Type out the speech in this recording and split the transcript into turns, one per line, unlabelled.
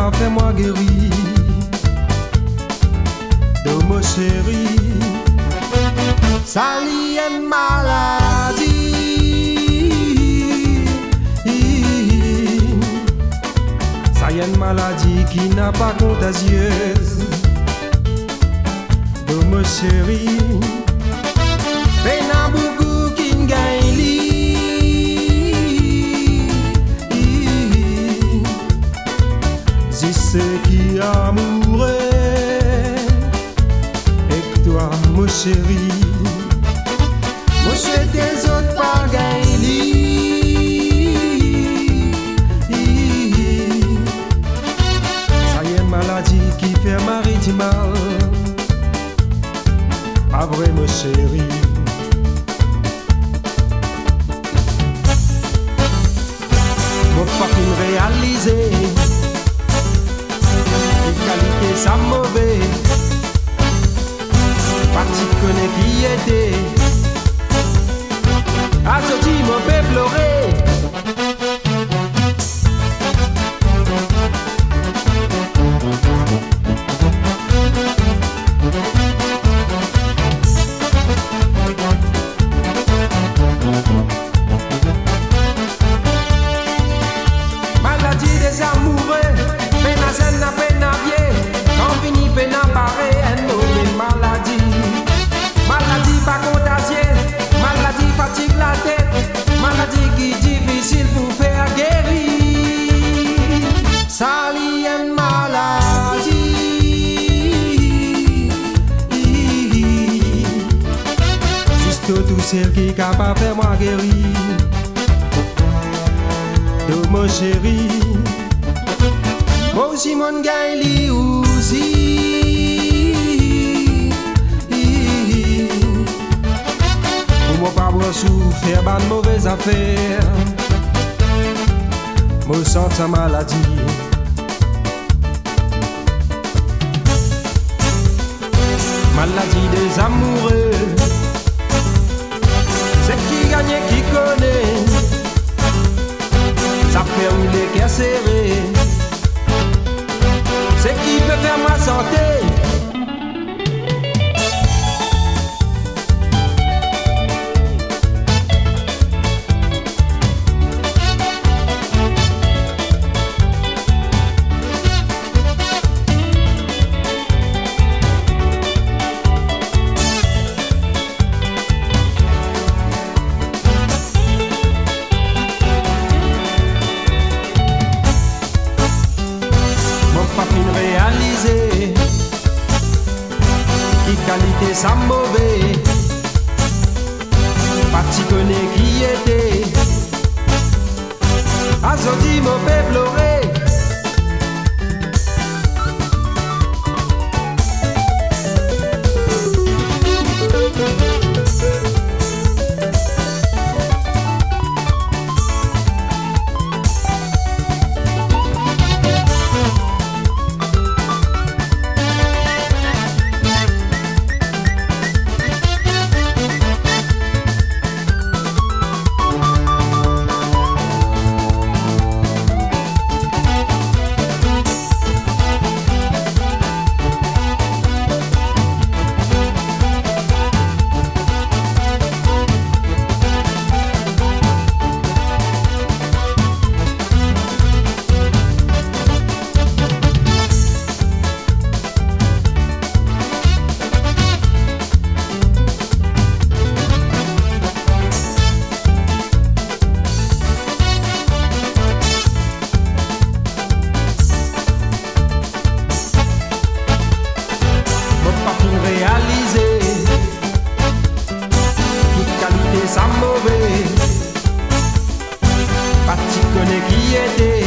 capable de faire moi guérir. De mon chéri, ça y est maladie. Ça y est une maladie qui n'a pas contagieuse. De mon chéri, peine beaucoup qui gagne li. Si c'est qui amoureux et toi mon chéri, moi je fais des autres pas gagne. Ça y est une maladie qui fait mari du mal. Pas vrai mon chéri. Mon pas réalisé. Les qualités ça mauvais. Parti connaît qui était. A sorti mon peut pleurer. Maladie des amoureux, peine à zen, peine à bien. Quand fini, peine à barrer, un nommé maladie. Maladie pas contagieuse, maladie fatigue la tête. Maladie qui est difficile pour faire guérir. Ça y est maladie. Juste tout celle qui est capable de faire moi guérir. De mon chéri, moi aussi mon gagne li aussi. Pour moi pas voir souffrir ban mauvaise affaire. Moi sens sa maladie. Maladie des amoureux. C'est qui gagne qui connaît. Ça fait rouler cœur serré. C'est qui peut faire ma santé. Réalisé, qui qualité ça mauvais, parti connaît qui était, a sorti mauvais pleurer. Réalisé, toute qualité ça mauvais, parti connaît qui était.